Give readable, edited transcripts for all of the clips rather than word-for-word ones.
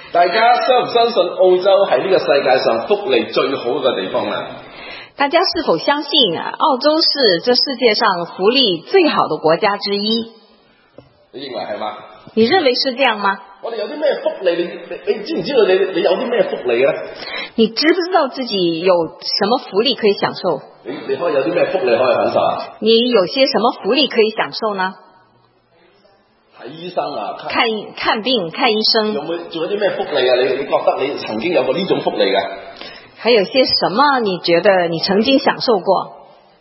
大家相唔相信澳洲係呢個世界上福利最好嘅地方呢？ 大家是否相信澳洲是這世界上福利最好的國家之一？ 你認為係嗎？ 你認為是這樣嗎？ 我哋有啲咩福利？你知唔知道你有啲咩福利呢？ 你知不知道自己有什麼福利可以享受？ 你可以有啲咩福利可以享受啊？ 你有些什麼福利可以享受呢？ 睇醫生啊， 看病看醫生。 仲有啲咩福利啊？你覺得你曾經有過呢種福利嘅？ 還有些什麼你覺得你曾經享受過？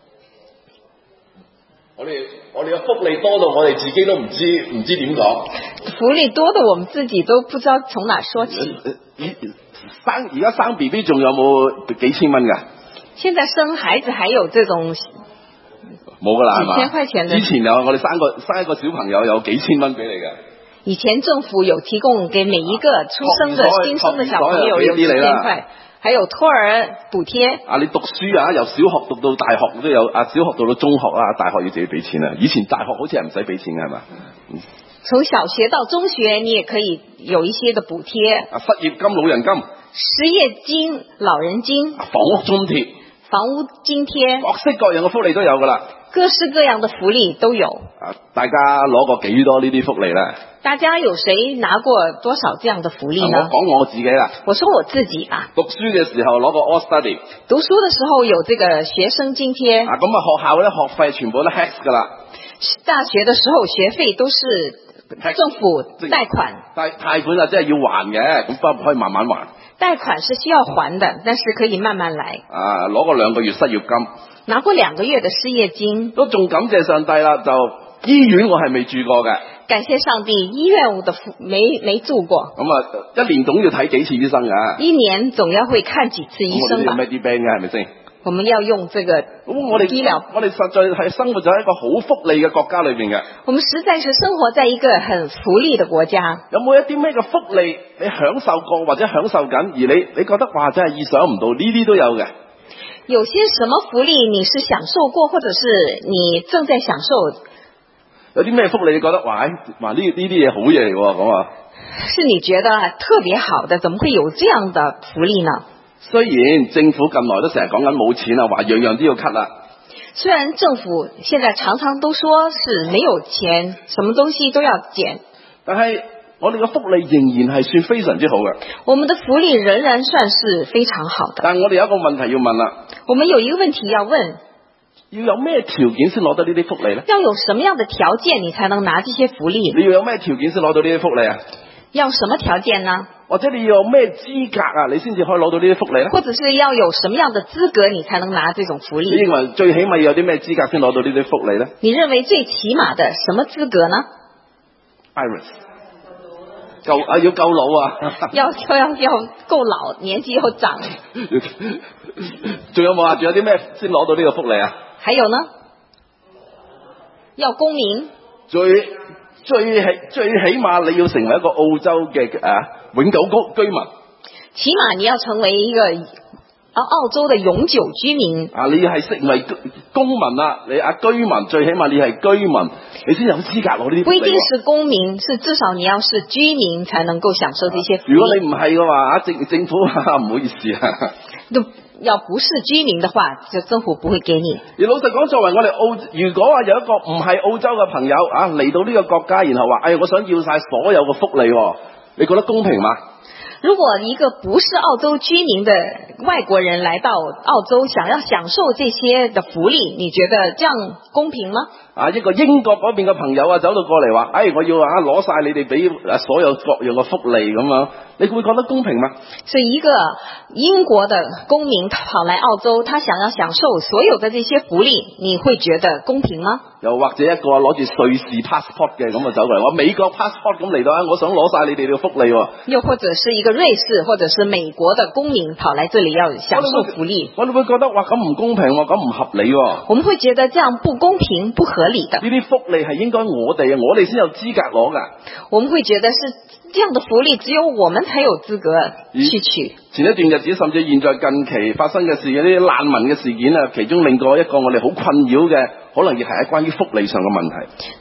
我哋嘅福利多到我哋自己都唔知點講。 福利多到我們自己都不知道從哪說起。 而家生 BB 仲有冇幾千蚊㗎？ 現在生孩子還有這種冇㗎啦，係嘛？ 幾千塊錢的。 之前有我哋生一個小朋友有幾千蚊俾你嘅。 以前政府有提供給每一個出生的新生的小朋友有幾千塊。還有托兒補貼。你讀書啊，由小學讀到大學都有啊，小學讀到中學啊，大學要自己俾錢啊。以前大學好似係唔使俾錢嘅係嘛？從小學到中學，你也可以有一些的補貼。失業金、老人金。失業金、老人金。房屋津貼。房屋津貼。各式各樣嘅福利都有㗎啦。各式各樣的福利都有。大家攞過幾多呢啲福利呢？大家有誰拿過多少這樣的福利呢？我講我自己啦。我說我自己啊。讀書嘅時候攞個 All Study。讀書嘅時候有這個學生津貼。咁學校咧學費全部都 HECS 㗎啦。大學嘅時候學費都是政府貸款。貸款啊，即係要還嘅，咁不過可以慢慢還。貸款是需要還的，但是可以慢慢來。攞過2個月失業金。拿過2個月的失業金。都仲感謝上帝啦，就醫院我係未住過嘅。感謝上帝，醫院我都沒住過。咁一年總要睇幾次醫生㗎。一年總要會看幾次醫生吧。我哋有 Medibank 嘅係咪先？我們要用這個醫療。我哋實在係生活在一個好福利嘅國家裏邊嘅。我們實在是生活在一個很福利的國家。有冇一啲咩嘅福利你享受過或者享受緊，而你覺得哇真係意想唔到，呢啲都有嘅。有些什麼福利你是享受過，或者是你正在享受？有啲咩福利你覺得哇呢啲嘢好嘢嚟喎咁啊？是你覺得特別好的，怎麼會有這樣的福利呢？雖然政府近來都成日講緊冇錢啊，話樣樣都要 cut 啦。雖然政府現在常常都說是沒有錢，什麼東西都要減，但係我哋嘅福利仍然係算非常之好嘅。我們的福利仍然算是非常好的。但係我哋有一個問題要問啦。我們有一個問題要問。要有咩條件先攞到呢啲福利呢？要有什麼樣的條件你才能拿這些福利？你要有咩條件先攞到呢啲福利啊？要什麼條件呢？或者你要有咩資格啊，你先至可以攞到呢啲福利呢？或者是要有什麼樣的資格你才能拿這種福利？你認為最起碼要有啲咩資格先攞到呢啲福利呢？你認為最起碼的什麼資格呢？ Iris 要夠老啊！要夠老，年紀又長。仲有冇啊？仲有啲咩先攞到呢個福利啊？還有呢？要公民。最起碼你要成為一個澳洲嘅永久居民。起碼你要成為一個澳洲的永久居民。你係成為公民啦，你居民最起碼你係居民，你先有資格攞呢啲福利。不一定是公民，是至少你要是居民才能夠享受這些福利。如果你唔係嘅話，政府唔好意思啊。要不是居民的話，就政府不會給你。而老實講，作為我哋如果話有一個唔係澳洲嘅朋友嚟到呢個國家，然後話我想要晒所有嘅福利，你覺得公平嗎？如果一個不是澳洲居民的外國人來到澳洲，想要享受這些的福利，你覺得這樣公平嗎？一個英國嗰邊嘅朋友走到過嚟話，我要攞晒你哋俾所有各樣嘅福利咁樣，你會覺得公平嗎？所以一個英國的公民跑來澳洲，他想要享受所有的這些福利，你會覺得公平嗎？又或者一個攞住瑞士 passport 嘅咁走過嚟，話美國 passport 咁嚟到我想攞晒你哋嘅福利。又或者是一個瑞士或者是美國的公民跑來這裡要享受福利，我哋會覺得哇咁唔公平，咁唔合理。我們會覺得這樣不公平不合理的。呢啲福利係應該我哋先有資格攞㗎。我們會覺得是這樣的福利只有我們才有資格去取。前一段日子甚至現在近期發生嘅事，有啲難民嘅事件其中另外一個我哋好困擾嘅，可能亦係關於福利上嘅問題。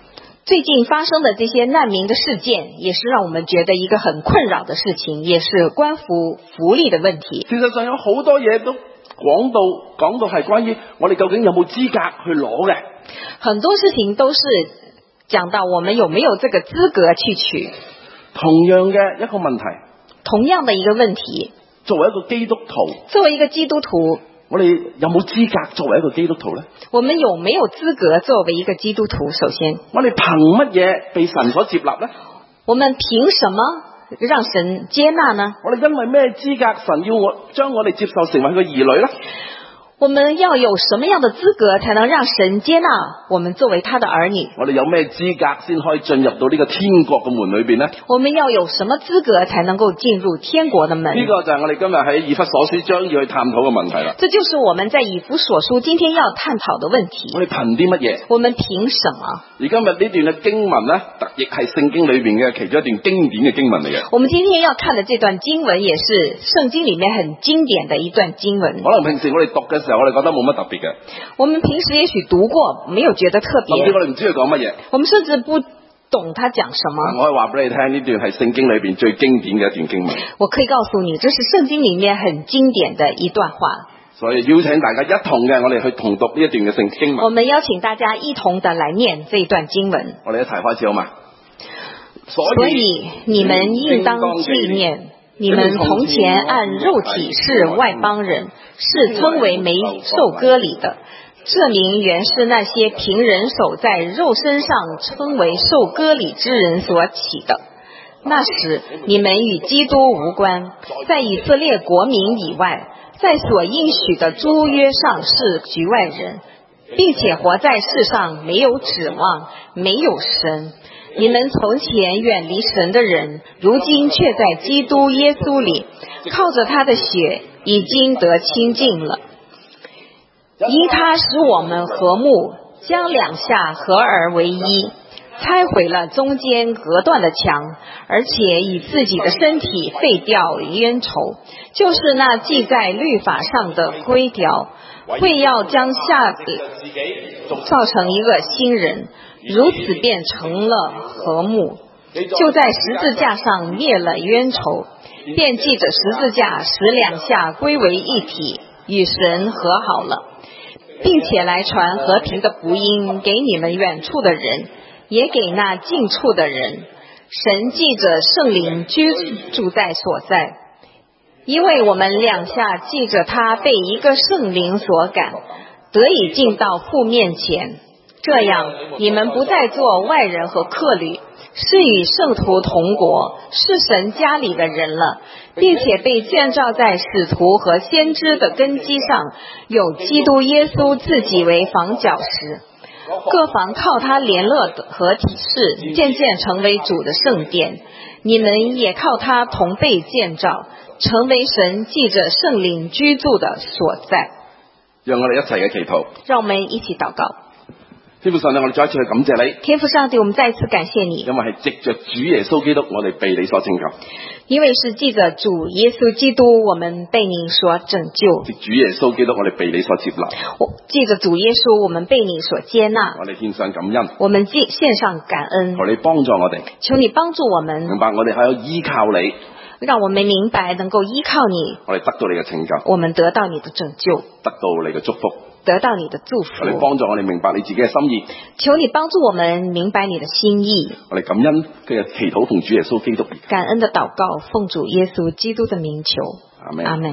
最近發生的這些難民的事件，也是讓我們覺得一個很困擾的事情，也是關乎福利的問題。 事實上有好多嘢都講到係關於我哋究竟有冇資格去攞嘅。 很多事情都是講到我們有沒有這個資格去取。 同樣嘅一個問題， 同樣的一個問題， 作為一個基督徒， 作為一個基督徒， 我哋有冇資格作為一個基督徒呢？ 我們有沒有資格作為一個基督徒？首先， 我哋憑乜嘢被神所接納呢？ 我們憑什麼讓神接納呢？ 我哋因為咩資格神要將我哋接受成為佢嘅兒女呢？ 我們要有什麼樣的資格才能讓神接納我們作為他的兒女？ 我哋有咩資格先可以進入到呢個天國嘅門裏邊呢？ 我們要有什麼資格才能夠進入天國的門？ 呢個就係我哋今日喺以弗所書將要去探討嘅問題啦。 這就是我們在以弗所書今天要探討的問題。 我哋憑啲乜嘢？ 我們憑什麼？ 而今日呢段嘅經文呢，特亦係聖經裏邊嘅其中一段經典嘅經文嚟嘅。 我們今天要看的這段經文，也是聖經裏面很經典的一段經文。 可能平時我哋讀嘅時候，我哋覺得冇乜特別嘅。 我們平時也許讀過，沒有覺得特別。 甚至我哋唔知佢講乜嘢。 我們甚至不懂他講什麼。 我可以話俾你聽，呢段係聖經裏邊最經典嘅一段經文。 我可以告訴你，這是聖經裏面很經典的一段話。 所以邀請大家一同嘅，我哋去同讀呢一段嘅聖經文。 我們邀請大家一同的來念這一段經文。 我哋一齊開始好嗎？ 所以你們應當紀念，你們從前按肉體是外邦人，是稱為沒受割禮的，這名原是那些憑人手在肉身上稱為受割禮之人所起的。那時你們與基督無關，在以色列國民以外，在所應許的諸約上是局外人，並且活在世上沒有指望，沒有神。你們從前遠離神的人，如今卻在基督耶穌裏，靠着他的血已經得清淨了。因他使我們和睦，將兩下合而為一，拆毀了中間隔斷的牆，而且以自己的身體廢掉冤仇，就是那記在律法上的規條，會要將下造成一個新人，如此便成了和睦，就在十字架上滅了冤仇，便記着十字架使兩下歸為一體，與神和好了，並且來傳和平的福音給你們遠處的人，也給那近處的人。神記着聖靈居住在所在，因為我們兩下記着他被一個聖靈所感，得以進到父面前。這樣你們不再做外人和客旅，是與聖徒同國，是神家裏的人了，並且被建造在使徒和先知的根基上，有基督耶穌自己為房角石，各房靠他聯絡和體式，漸漸成為主的聖殿。你們也靠他同被建造，成為神記着聖靈居住的所在。 讓我哋一齊嘅祈禱。 讓我們一起禱告。 天父上帝，我哋再一次去感謝你。 天父上帝，我們再一次感謝你， 因為係藉着主耶穌基督，我哋被你所拯救。 因為是藉着主耶穌基督，我們被你所拯救。 藉主耶穌基督，我哋被你所接納。 藉着主耶穌，我們被你所接納。 我哋獻上感恩。 我們獻上感恩。 求你幫助我哋。 求你幫助我們。 明白我哋係有依靠你。 讓我們明白能夠依靠你。 我哋得到你嘅拯救。 我們得到你的拯救。 得到你嘅祝福。 得到你的祝福。 求你幫助我哋明白你自己嘅心意。 求你幫助我們明白你的心意。 我哋感恩嘅祈禱奉主耶穌基督。 感恩的禱告奉主耶穌基督的名求。 阿門。 阿門。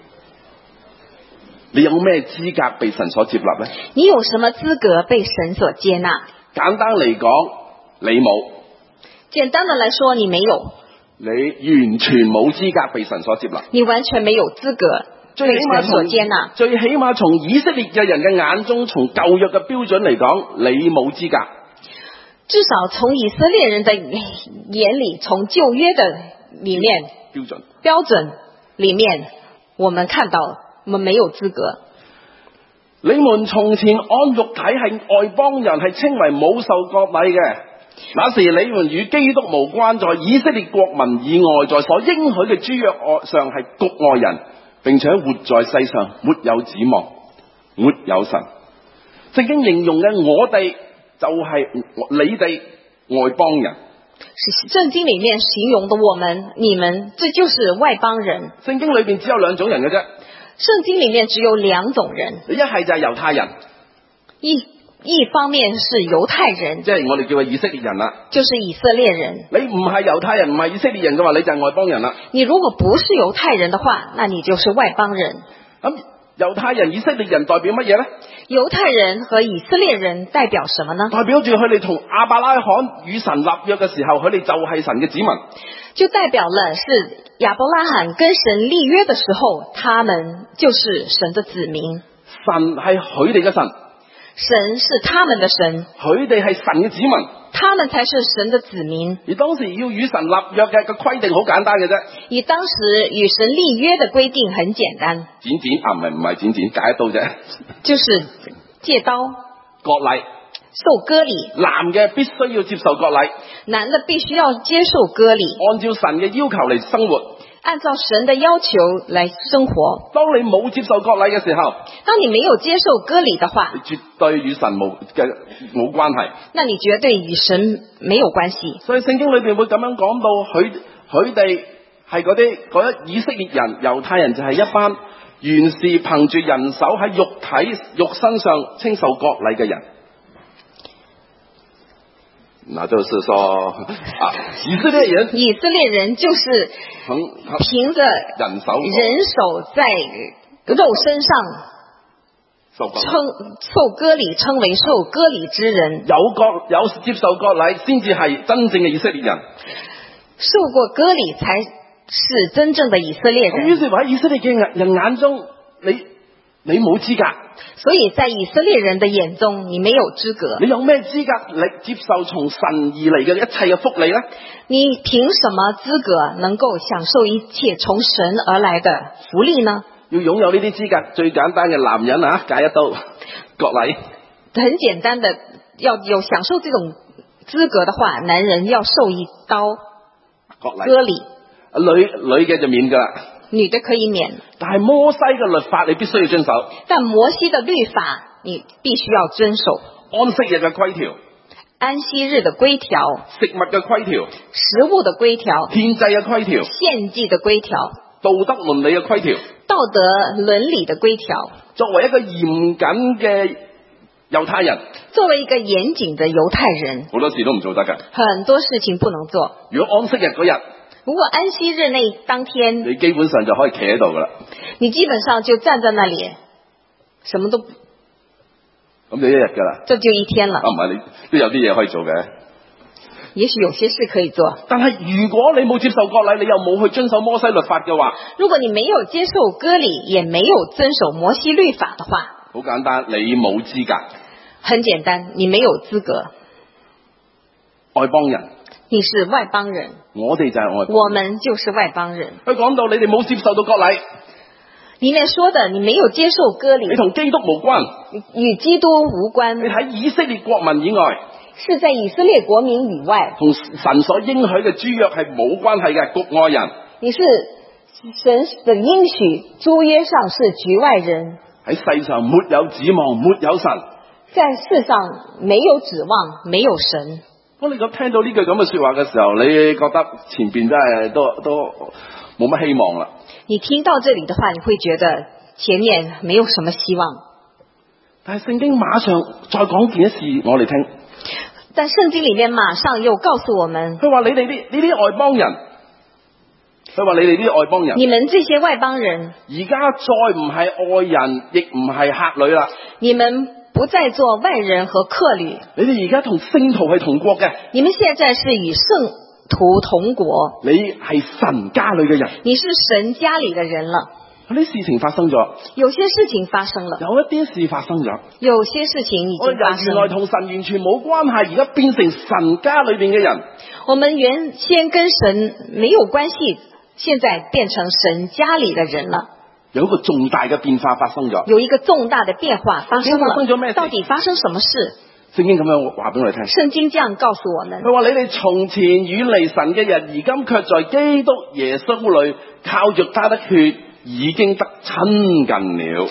你有咩資格被神所接納呢？ 你有什麼資格被神所接納？ 簡單嚟講，你冇。 簡單的來說，你沒有。 你完全冇資格被神所接納。 你完全沒有資格。最起碼從以色列嘅人嘅眼中，從舊約嘅標準嚟講，你冇資格。 至少從以色列人的眼裏，從舊約的裏面標準裏面，我們看到我們沒有資格。 你們從前按肉體係外邦人，係稱為冇受割禮嘅。那時你們與基督無關，在以色列國民以外，在所應許嘅諸約上係局外人。並且活在世上沒有指望，沒有神。聖經形容嘅我哋就係你哋外邦人。 聖經裡面形容的我們、你們，這就是外邦人。 聖經裏邊只有兩種人嘅啫。 聖經裡面只有兩種人， 一係就係猶太人， 一方面是猶太人， 即係我哋叫佢以色列人啦。 就是以色列人。 你唔係猶太人，唔係以色列人嘅話，你就係外邦人啦。 你如果不是猶太人的話，那你就是外邦人。 咁猶太人、以色列人代表乜嘢呢？ 猶太人和以色列人代表什麼呢？ 代表住佢哋同亞伯拉罕與神立約嘅時候，佢哋就係神嘅子民。 就代表了是亞伯拉罕跟神立約的時候，他們就是神的子民。 神係佢哋嘅神， 神是他們的神， 佢哋係神嘅子民， 他們才是神的子民。 而當時要與神立約嘅個規定好簡單嘅啫。 而當時與神立約的規定很簡單， 唔係剪剪，解一刀啫， 就是借刀割禮。 受割禮， 男嘅必須要接受割禮， 男的必須要接受割禮， 按照神嘅要求嚟生活， 按照神的要求來生活。 當你冇接受割禮嘅時候， 當你沒有接受割禮的話， 你絕對與神冇關係， 那你絕對與神沒有關係。所以聖經裏邊會咁樣講到，佢哋係嗰啲以色列人、猶太人就係一班原是憑住人手喺肉身上稱受割禮嘅人。那就是說以色列人就是憑着人手在肉身上受割禮，稱為受割禮之人。 有接受割禮先至係真正嘅以色列人， 受過割禮才是真正的以色列人。 於是喺以色列嘅人眼中，你冇資格。 所以在以色列人的眼中，你沒有資格。 你有咩資格嚟接受從神而嚟嘅一切嘅福利呢？ 你憑什麼資格能夠享受一切從神而來的福利呢？ 要擁有呢啲資格，最簡單嘅男人啊，解一刀割禮。 很簡單的，要有享受這種資格的話，男人要受一刀割禮。 女嘅就免噶啦。 女的可以免， 但係摩西嘅律法你必須要遵守。 但摩西的律法你必須要遵守。 安息日嘅規條， 安息日的規條， 食物嘅規條， 食物的規條， 獻祭嘅規條， 獻祭的規條， 道德倫理嘅規條， 道德倫理的規條。作為一個嚴謹嘅猶太人，猶太人， 好多事都唔做得㗎， 很多事情不能做。 如果安息日嗰日， 如果安息日那當天， 你基本上就可以企喺度噶啦。 你基本上就站在那裡，什麼都咁就一日噶啦。 這就一天了。 唔係，你都有啲嘢可以做嘅。 也許有些事可以做。 但係如果你冇接受割禮，你又冇去遵守摩西律法嘅話， 如果你沒有接受割禮，也沒有遵守摩西律法的話， 好簡單，你冇資格。 很簡單，你沒有資格。 外邦人。 你是外邦人， 我哋就係外邦人， 我們就是外邦人。 佢講到你哋冇接受到割禮， 裡面說的你沒有接受割禮， 你同基督無關， 與基督無關。 你喺以色列國民以外， 是在以色列國民以外， 同神所應許嘅諸約係冇關係嘅局外人。 你是神的應許諸約上是局外人， 喺世上沒有指望，沒有神， 在世上沒有指望，沒有神。 當你聽到呢句咁嘅說話嘅時候，你覺得前邊真係都冇乜希望啦。 你聽到這裡的話，你會覺得前面沒有什麼希望。 但係聖經馬上再講件事我哋聽。 但聖經裡面馬上又告訴我們， 佢話你哋啲外邦人，佢話你哋啲外邦人， 你們這些外邦人， 而家再唔係外人，亦唔係客旅啦。 你們不再做外人和客旅， 你哋而家同聖徒係同國嘅。 你們現在是與聖徒同國， 你係神家裏嘅人， 你是神家裏的人了。 有啲事情發生咗， 有些事情發生了， 有一啲事發生咗， 有些事情已經發生。 原來同神完全冇關係，而家變成神家裏邊嘅人。 我們原先跟神沒有關係，現在變成神家裏的人了。 有一個重大嘅變化發生咗， 有一個重大的變化發生了。 發生咗咩事？ 到底發生什麼事？ 聖經咁樣話俾我哋聽。 聖經這樣告訴我們， 佢話你哋從前遠離神嘅人，而今卻在基督耶穌裏靠着他的血已經得親近了。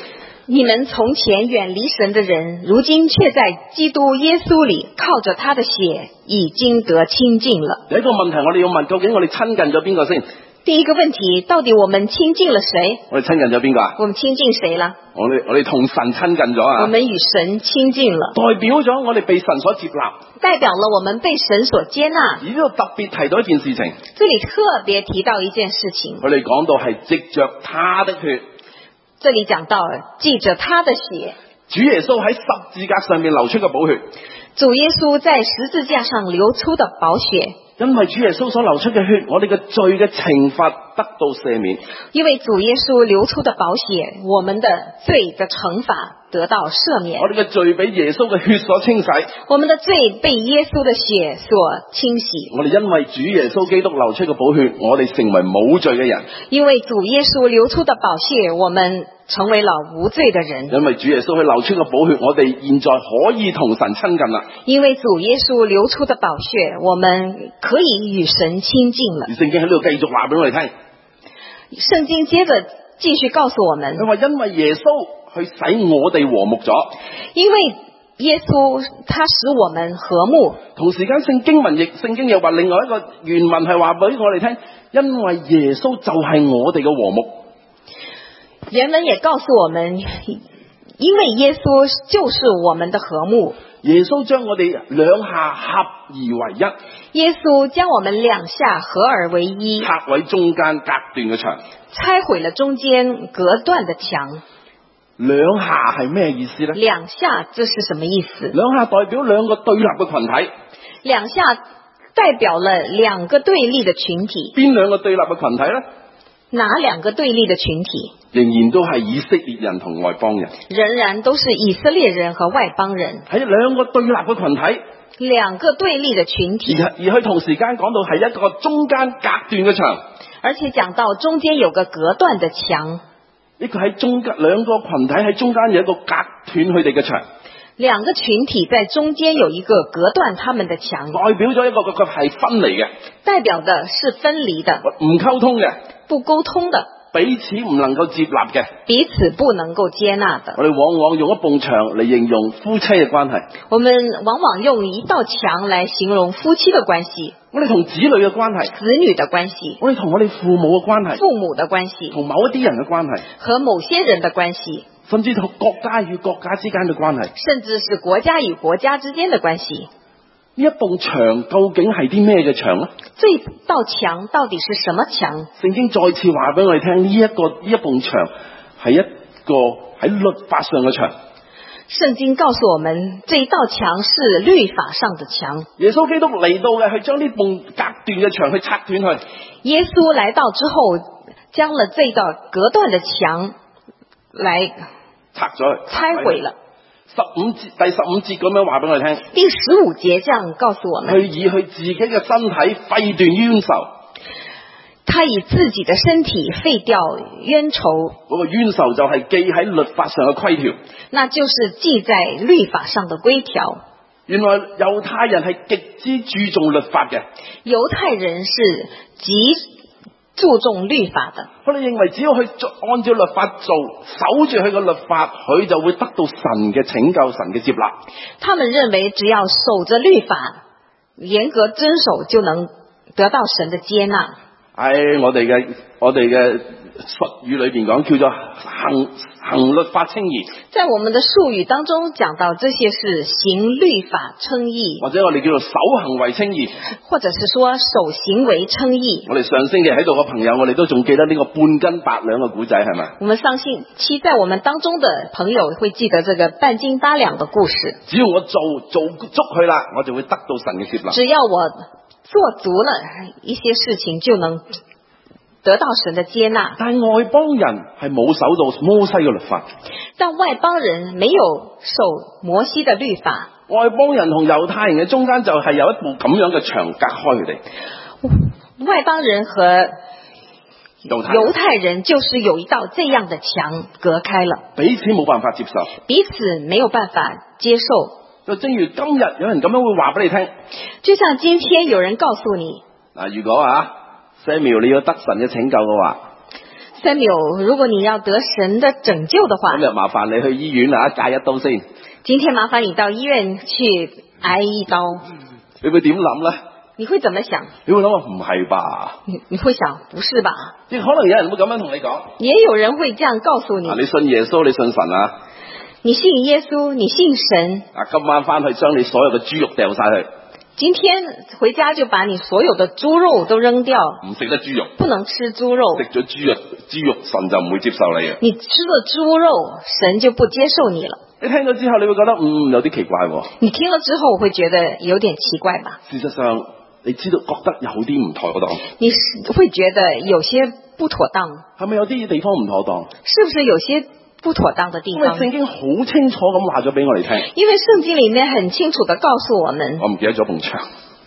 你們從前遠離神的人，如今卻在基督耶穌裏靠着他的血已經得親近了。 有一個問題我哋要問，究竟我哋親近咗邊個先？ 第一個問題，到底我們親近了誰？ 我哋親近咗邊個啊？ 我們親近誰了？我哋同神親近咗啊！ 我們與神親近了， 代表咗我哋被神所接納， 代表了我們被神所接納。 而呢度特別提到一件事情， 這裏特別提到一件事情， 佢哋講到係藉着他的血。 這裏講到藉着他的血， 主耶穌喺十字架上面流出嘅寶血， 主耶穌在十字架上流出的寶血， 因為主耶穌所流出嘅血，我哋嘅罪嘅懲罰得到赦免。 因為主耶穌流出的寶血，我們的罪的懲罰得到赦免。 我哋嘅罪被耶穌嘅血所清洗， 我們的罪被耶穌的血所清洗。 我哋因為主耶穌基督流出嘅寶血，我哋成為冇罪嘅人。 因為主耶穌流出的寶血，我們成為了無罪的人。 因為主耶穌去流出嘅寶血，我哋現在可以同神親近啦。 因為主耶穌流出的寶血，我們可以與神親近了。 而聖經喺呢度繼續話俾我哋聽， 聖經接着繼續告訴我們， 佢話因為耶穌去使我哋和睦咗， 因為耶穌他使我們和睦。 同時間聖經又話另外一個原文係話俾我哋聽，因為耶穌就係我哋嘅和睦。 原文也告訴我們，因為耶穌就是我們的和睦。 耶穌將我哋兩下合而為一， 耶穌將我們兩下合而為一， 拆毀中間隔斷嘅牆， 拆毀了中間隔斷的牆。 兩下係咩意思呢？ 兩下這是什麼意思？ 兩下代表兩個對立嘅群體， 兩下代表了兩個對立的群體。 邊兩個對立嘅群體呢？ 哪兩個對立的群體？ 仍然都係以色列人同外邦人， 仍然都是以色列人和外邦人， 係兩個對立嘅群體， 兩個對立的群體。 而佢同時間講到係一個中間隔斷嘅牆， 而且講到中間有個隔斷的牆， 呢個喺中間兩個群體喺中間有一個隔斷佢哋嘅牆， 兩個群體在中間有一個隔斷他們的牆， 代表咗一個係分離嘅， 代表的是分離的， 唔溝通嘅， 不溝通的， 彼此唔能夠接納嘅， 彼此不能夠接納的。 我哋往往用一埲牆嚟形容夫妻嘅關係， 我們往往用一道牆來形容夫妻的關係， 我哋同子女嘅關係， 子女的關係， 我哋同我哋父母嘅關係， 父母的關係， 同某一啲人嘅關係， 和某些人的關係， 甚至同國家與國家之間嘅關係， 甚至是國家與國家之間的關係。 呢一埲牆究竟係啲咩嘅牆呢？ 這道牆到底是什麼牆？ 聖經再次話俾我哋聽，呢一埲牆係一個喺律法上嘅牆。 聖經告訴我們，這一道牆是律法上的牆。 耶穌基督嚟到嘅，去將呢埲隔斷嘅牆去拆斷去。 耶穌來到之後，將了這道隔斷的牆來拆咗去， 拆毀了。 第十五節咁樣話俾我哋聽。 第15節這樣告訴我們， 佢以佢自己嘅身體廢斷冤仇。 他以自己的身體廢掉冤仇。 嗰個冤仇就係記喺律法上嘅規條， 那就是記在律法上的規條。 原來猶太人係極之注重律法嘅。 猶太人是極注重律法的。 佢哋認為只要去按照律法做，守住佢嘅律法，佢就會得到神嘅拯救，神嘅接納。 他們認為只要守着律法，嚴格遵守，就能得到神的接納。 喺我哋嘅術語裏邊講，叫做行律法稱義。 在我們的術語當中講到，這些是行律法稱義， 或者我哋叫做守行為稱義， 或者是說守行為稱義。 我哋上星期喺度嘅朋友，我哋都仲記得呢個半斤八兩嘅古仔，係咪？ 我們上星期在我們當中的朋友會記得這個半斤八兩的故事。 只要我做足佢啦，我就會得到神嘅接納。 只要我做足了一些事情，就能得到神的接納。 但係外邦人係冇守到摩西嘅律法， 但外邦人沒有守摩西的律法。 外邦人同猶太人嘅中間就係有一部咁樣嘅牆隔開佢哋。 外邦人和猶太人就是有一道這樣的牆隔開了， 彼此冇辦法接受， 彼此沒有辦法接受。 就正如今日有人咁樣會話俾你聽， 就像今天有人告訴你， 嗱，如果Samuel 你要得神嘅拯救嘅話 Samuel，如果你要得神的拯救的話， 今日麻煩你去醫院啊，戒一刀先。 今天麻煩你到醫院去挨一刀。 你會點諗咧？ 你會怎麼想？ 你會諗話唔係吧？ 你會想不是吧？ 即可能有人會咁樣同你講。 也有人會這樣告訴你。 你信耶穌，你信神啊？ 你信耶穌，你信神。 今晚翻去將你所有嘅豬肉掉晒去。 今天回家就把你所有的豬肉都扔掉。 唔食得豬肉。 不能吃豬肉。 食咗豬肉，神就唔會接受你嘅。 你吃了豬肉，神就不接受你了。你聽咗之後，你會覺得有啲奇怪喎。你聽了之後會覺得有點奇怪吧？ 事實上，你知道覺得有啲唔妥當。 你會覺得有些不妥當。係咪有啲地方唔妥當？ 是不是有些不妥當的地方？ 因為聖經好清楚咁話咗俾我哋聽。 因為聖經裏面很清楚地告訴我們。 我唔記得咗埲牆。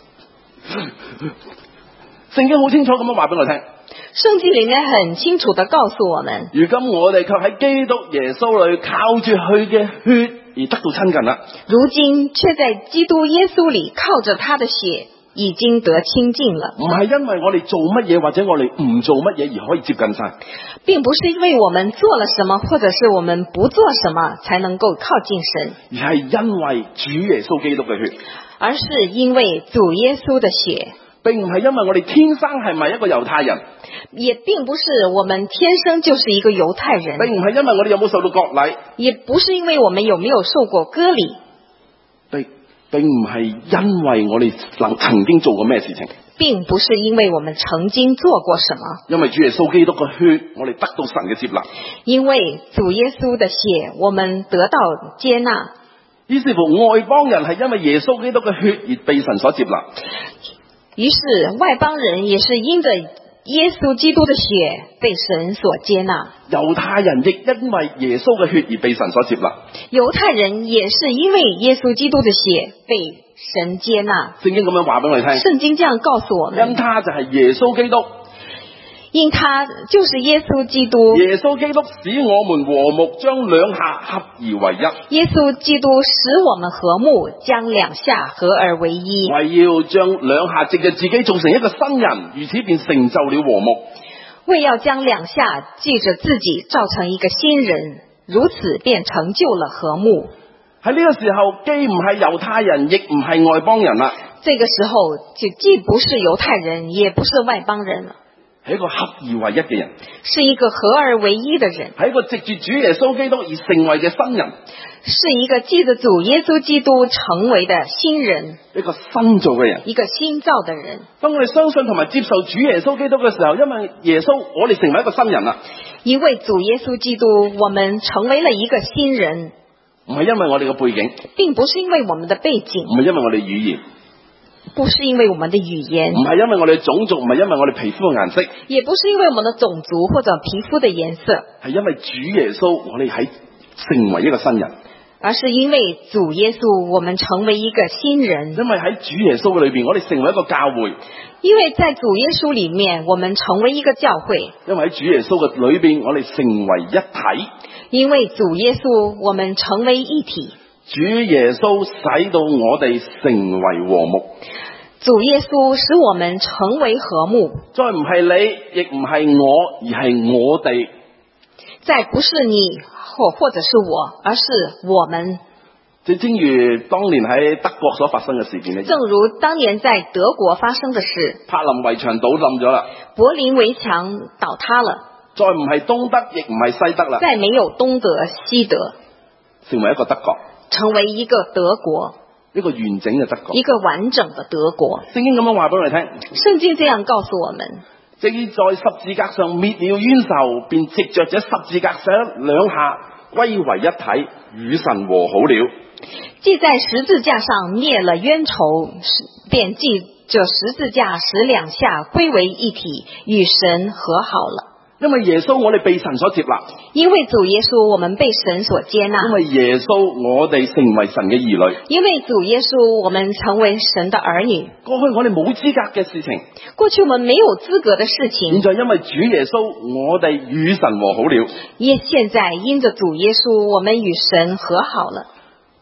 聖經好清楚咁樣話俾我聽。 聖經裏面很清楚地告訴我們。 如今我哋卻喺基督耶穌裏靠住佢嘅血而得到親近啦。 如今卻在基督耶穌裏靠着他的血已經得親近了。 唔係因為我哋做乜嘢或者我哋唔做乜嘢而可以接近神， 並不是因為我們做了什麼或者是我們不做什麼才能夠靠近神， 而係因為主耶穌基督嘅血。 而是因為主耶穌的血。 並唔係因為我哋天生係咪一個猶太人， 也並不是我們天生就是一個猶太人， 並唔係因為我哋有冇受到割禮， 也不是因為我們有沒有受過割禮， 並唔係因為我哋曾經做過咩事情， 並不是因為我們曾經做過什麼， 因為主耶穌基督嘅血，我哋得到神嘅接納， 因為主耶穌的血，我們得到接納。 於是乎外邦人係因為耶穌基督嘅血而被神所接納。 於是外邦人也是因着耶穌基督的血被神所接納。 猶太人亦因為耶穌嘅血而被神所接納。 猶太人也是因為耶穌基督的血被神接納。 聖經咁樣話俾我哋聽。 聖經這樣告訴我們。 因他就係耶穌基督。 因他就是耶穌基督。 耶穌基督使我們和睦，將兩下合而為一。 耶穌基督使我們和睦，將兩下合而為一。 為要將兩下藉着自己做成一個新人，如此便成就了和睦。 為要將兩下藉着自己造成一個新人，如此便成就了和睦。 喺呢個時候，既唔係猶太人，亦唔係外邦人啦。 這個時候就既不是猶太人，也不是外邦人了。 係一個合而為一嘅人， 是一個合而為一的人， 係一個藉住主耶穌基督而成為嘅新人， 是一個藉着主耶穌基督成為的新人， 一個新造嘅人， 一個新造的人。 當我哋相信同埋接受主耶穌基督嘅時候，因為耶穌，我哋成為一個新人啦。 因為主耶穌基督，我們成為了一個新人， 唔係因為我哋嘅背景， 並不是因為我們的背景， 唔係因為我哋語言。 不是因為我們的語言， 唔係因為我哋種族，唔係因為我哋皮膚嘅顏色， 也不是因為我們的種族或者皮膚的顏色， 係因為主耶穌，我哋喺成為一個新人， 而是因為主耶穌，我們成為一個新人。 因為喺主耶穌嘅裏邊，我哋成為一個教會， 因為在主耶穌裏面，我們成為一個教會， 因為喺主耶穌嘅裏邊，我哋成為一體， 因為主耶穌，我們成為一體。 主耶穌使到我哋成為和睦， 主耶穌使我們成為和睦。 再唔係你，亦唔係我，而係我哋。 再不是你或者是我，而是我們。 正如當年喺德國所發生嘅事件呢， 正如當年在德國發生的事， 柏林圍牆倒冧咗啦， 柏林圍牆倒塌了， 再唔係東德，亦唔係西德啦， 再沒有東德西德， 成為一個德國。 成為一個德國， 一個完整嘅德國， 一個完整的德國。 聖經咁樣話俾我哋聽， 聖經這樣告訴我們， 即在十字架上滅了冤仇，便藉着這十字架上兩下歸為一體，與神和好了。 既在十字架上滅了冤仇，便藉着十字架使兩下歸為一體，與神和好了。 因為耶穌我哋被神所接納， 因為主耶穌我們被神所接納， 因為耶穌我哋成為神嘅兒女， 因為主耶穌我們成為神的兒女。 過去我哋冇資格嘅事情， 過去我們沒有資格的事情， 現在因為主耶穌我哋與神和好了， 現在因着主耶穌我們與神和好了。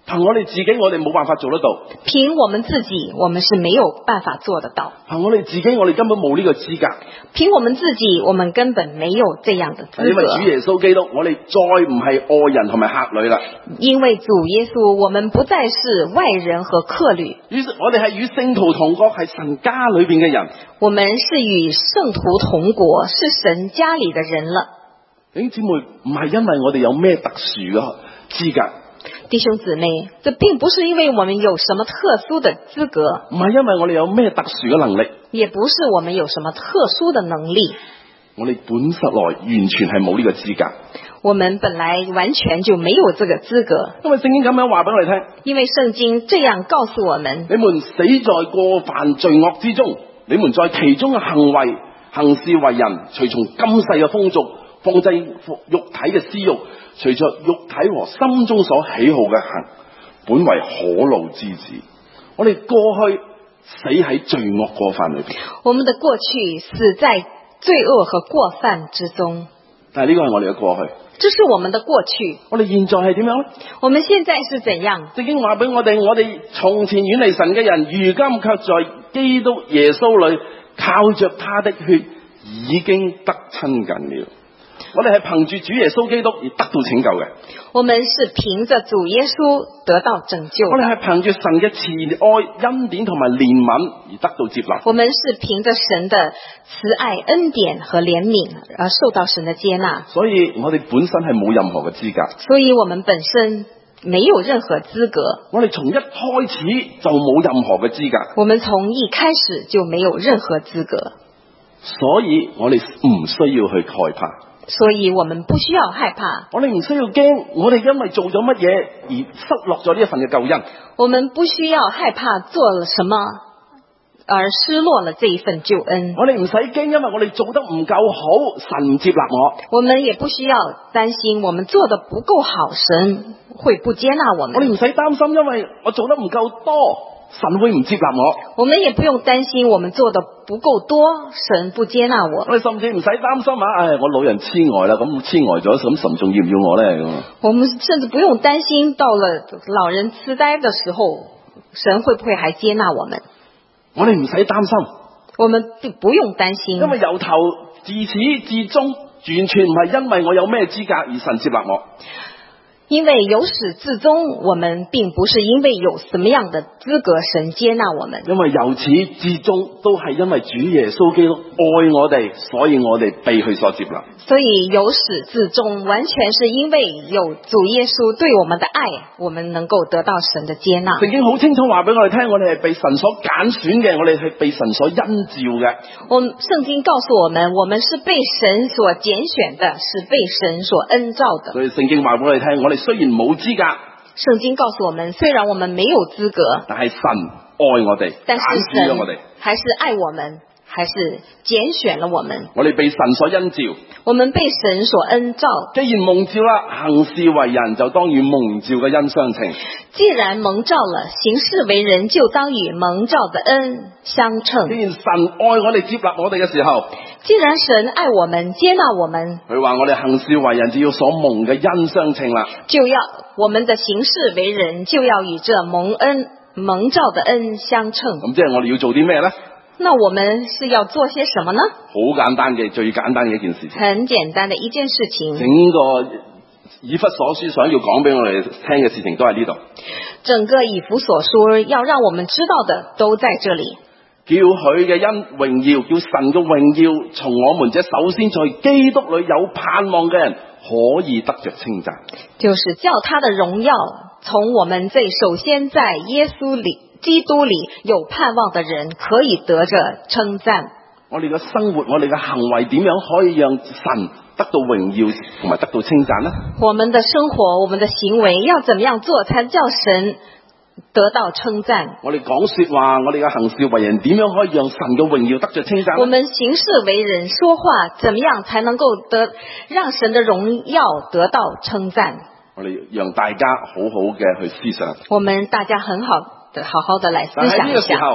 憑我哋自己，我哋冇辦法做得到。 憑我們自己，我們是沒有辦法做得到。 憑我哋自己，我哋根本冇呢個資格。 憑我們自己，我們根本沒有這樣的資格。 因為主耶穌基督，我哋再唔係外人同埋客旅啦。 因為主耶穌，我們不再是外人和客旅。 於是我哋係與聖徒同國，係神家裏邊嘅人。 我們是與聖徒同國，是神家裏的人了。 弟兄姊妹，唔係因為我哋有咩特殊嘅資格。 弟兄姊妹，這並不是因為我們有什麼特殊的資格， 唔係因為我哋有咩特殊嘅能力， 也不是我們有什麼特殊的能力。 我哋本實來完全係冇呢個資格。 我們本來完全就沒有這個資格。 因為聖經咁樣話俾我哋聽， 因為聖經這樣告訴我們： 你們死在過犯罪惡之中，你們在其中嘅行為、行事為人，隨從今世嘅風俗，放縱肉體嘅私欲，隨着肉體和心中所喜好嘅行，本為可怒之子。我哋過去死喺罪惡過犯裏邊， 我們的過去死在罪惡和過犯之中。 但係呢個係我哋嘅過去， 這是我們的過去。 我哋現在係點樣呢？ 我們現在是怎樣？ 聖經話俾我哋從前遠離神嘅人，如今卻在基督耶穌裏靠着他的血已經得親近了。我哋係憑住主耶穌基督而得到拯救嘅。 我們是憑着主耶穌得到拯救。 我哋係憑住神嘅慈愛、恩典同埋憐憫而得到接納。 我們是憑着神的慈愛、恩典和憐憫而受到神的接納。 所以我哋本身係冇任何嘅資格。 所以我們本身沒有任何資格。 我哋從一開始就冇任何嘅資格。 我們從一開始就沒有任何資格。 所以我哋唔需要去害怕。 所以我們不需要害怕， 我哋唔需要驚，我哋因為做咗乜嘢而失落咗呢一份嘅救恩。 我們不需要害怕做了什麼而失落了這一份救恩。 我哋唔使驚，因為我哋做得唔夠好，神唔接納我。 我們也不需要擔心我們做得不夠好，神會不接納我們。 我哋唔使擔心，因為我做得唔夠多，神會唔接納我。 我們也不用擔心我們做得不夠多，神不接納我。 我哋甚至唔使擔心我老人痴呆啦，咁痴呆咗，咁神仲要唔要我呢？ 我們甚至不用擔心到了老人痴呆的時候，神會不會還接納我們？ 我哋唔使擔心， 我們不用擔心， 因為由頭自始至終，完全唔係因為我有咩資格而神接納我。 因為由始至終，我們並不是因為有什麼樣的資格神接納我們。 因為由始至終都係因為主耶穌基督愛我哋，所以我哋被佢所接納。 所以由始至終完全是因為有主耶穌對我們的愛，我們能夠得到神的接納。 聖經好清楚話俾我哋聽，我哋係被神所揀選嘅，我哋係被神所恩召嘅。 聖經告訴我們，我們是被神所揀選的，是被神所恩召的。 所以聖經話俾我哋聽，我哋雖然冇資格， 聖經告訴我們，雖然我們沒有資格， 但係神愛我哋， 但是揀選咗我哋， 還是愛我們，還是揀選了我們。 我哋被神所恩召， 我們被神所恩召。 既然蒙召啦，行事為人就當與蒙召嘅恩相稱。 既然蒙召了，行事為人就當與蒙召的恩相稱。 既然神愛我哋接納我哋嘅時候， 既然神愛我們接納我們， 佢話我哋行事為人就要所蒙嘅恩相稱啦。 就要我們的行事為人就要與這蒙召的恩相稱。 咁即係我哋要做啲咩呢？ 那我們是要做些什麼呢？ 好簡單嘅，最簡單嘅一件事情。 很簡單的一件事情。 整個以弗所書想要講俾我哋聽嘅事情都喺呢度。 整個以弗所書要讓我們知道的都在這裡。 叫佢嘅恩榮耀，叫神嘅榮耀從我們這首先在基督裏有盼望嘅人可以得着稱讚。 就是叫他的榮耀從我們這首先在耶穌裡基督裡有盼望的人可以得着稱讚。 我哋嘅生活，我哋嘅行為點樣可以讓神得到榮耀同埋得到稱讚呢？ 我們的生活，我們的行為要怎麼樣做才叫神得到稱讚？ 我哋講說話，我哋嘅行事為人點樣可以讓神嘅榮耀得着稱讚？ 我們行事為人說話怎麼樣才能夠讓神的榮耀得到稱讚？ 我哋讓大家好好嘅去思想。 我們大家好好的來思想一下。 但係呢個時候，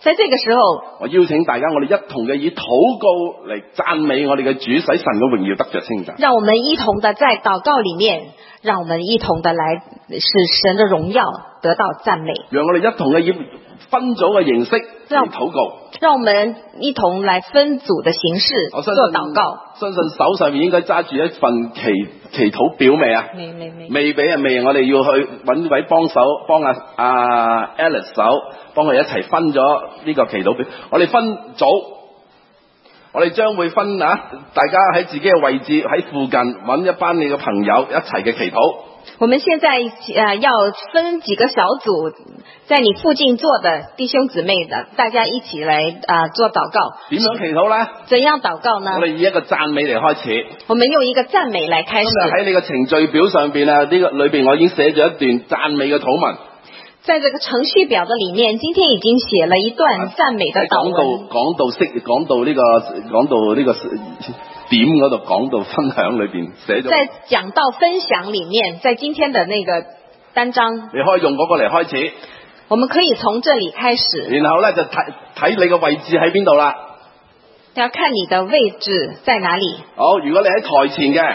在這個時候， 我邀請大家，我哋一同嘅以禱告嚟讚美我哋嘅主，使神嘅榮耀得着稱讚。 讓我們一同的在禱告裏面，讓我們一同的來使神的榮耀得到讚美。 讓我哋一同嘅以分組嘅形式嚟禱告。 讓我們一同來分組的形式做禱告。 相信手上面應該揸住一份祈禱表未啊？未俾啊未，我哋要去揾位幫手，幫阿 Alice 手，幫佢一齊分咗呢個祈禱表。我哋分組，我哋將會分大家喺自己嘅位置喺附近揾一班你嘅朋友一齊嘅祈禱。 我們現在要分幾個小組，在你附近坐的弟兄姊妹的，大家一起來做禱告。 點樣祈禱呢？ 怎樣禱告呢？ 我哋以一個讚美嚟開始。 我們用一個讚美來開始。 喺你個程序表上邊呢個裏邊我已經寫咗一段讚美嘅禱文。 在這個程序表的裡面，今天已經寫了一段讚美的禱文。 講到呢個點嗰度講到分享裏邊寫咗。在講到分享裡面，在今天的那個單章， 你可以用嗰個嚟開始。 我們可以從這裡開始。 然後咧就睇你個位置喺邊度啦。 要看你的位置在哪裡。 好，如果你喺台前嘅，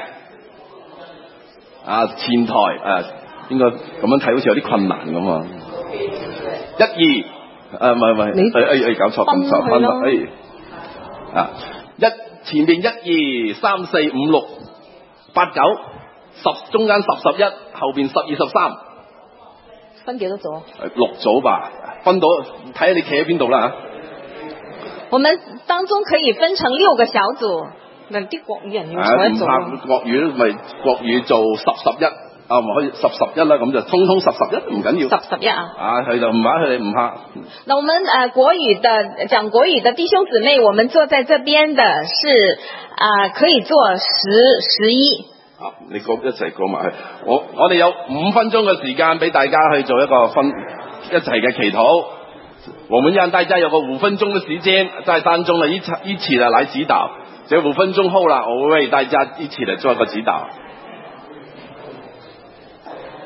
前台應該咁樣睇好似有啲困難咁啊。1、2，唔係，搞錯咁就分啦。前面1、2、3、4、5、6、8、9、10，中間10、11，後邊12、13。 分幾多組 ？6組吧，分到睇下你企喺邊度啦。 我們當中可以分成6個小組。啲國語人用乜做？ 國語咪國語做10、11。唔可以10、11啦，咁就通通10、11唔緊要。10、 11啊！ 佢就唔怕，佢哋唔怕。 那我們講國語的弟兄姊妹，我們坐在這邊的是可以做10、11。 你一齊過埋去。我哋有5分鐘嘅時間俾大家去做一個一齊嘅祈禱。我們讓大家有個5分鐘的時間，在當中呢一起的來指導。這5分鐘後啦，我會為大家一起來做一個指導。